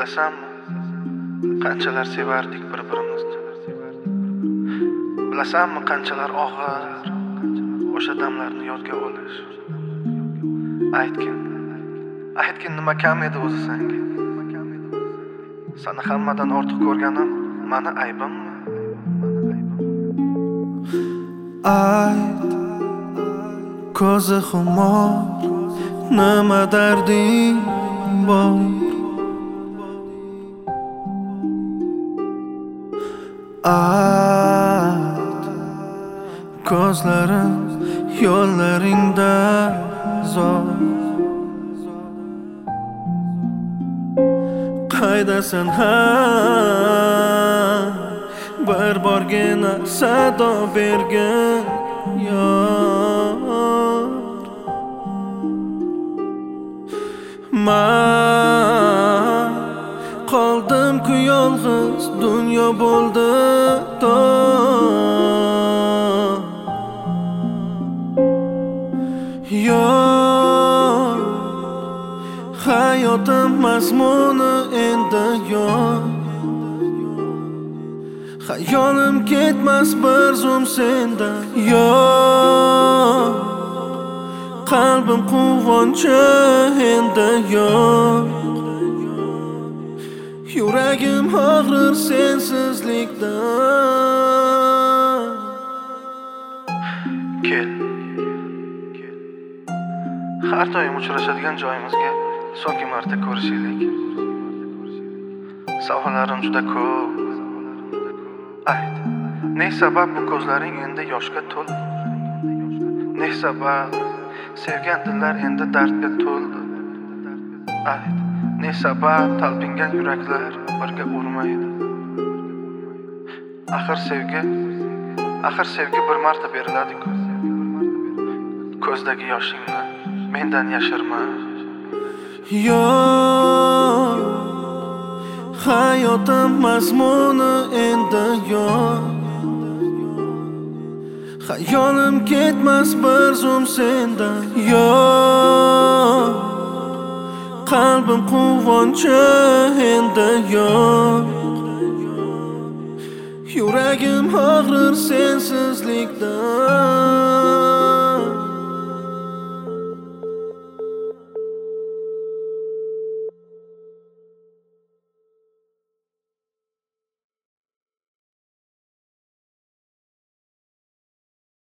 Bilasanmi, qanchalar sevardik bir-birimizni. Bilasanmi, qanchalar og'ir o'sha damlarni yodga olish. Aytgin nima kam edi o'zi senga. Seni hammadan ortiq ko'rganim mani aybimmi? Ayt, ko'zi xumor, nima darding bor? Ayt, ko'zlarim yo'llaringda zor. Qaydasan bir borgina sado bergin yor. Men qoldim-ku yolg'iz, dunyo bo'ldi tor. Yor, hayotim mazmuni endi yo'q. Hayolim ketmas bir zum sendan. Yo'q, qalbim quvonchi endi yo'q. Yuragim og'rir sensizlikdan. Kel. Har doim uchrashadigan joyimizga so'nggi marta ko'rishaylik. Savollarim juda ko'p. Ayt, ne sabab bu ko'zlaring endi yoshga to'ldi? Ne sabab sevgan dillar endi dardga to'ldi? Ayt, ne sabab talpingan yuraklar birga urmaydi? Axir sevgi bir marta beriladi-ku. Ko'zdagi yoshingni mendan yashirma. Yo'q, hayotim mazmuni endi yo'q. Hayolim ketmas bir zum sendan. Yo'q, qalbim quvonchi endi yo'q. Yuragim og'rir sensizlikdan.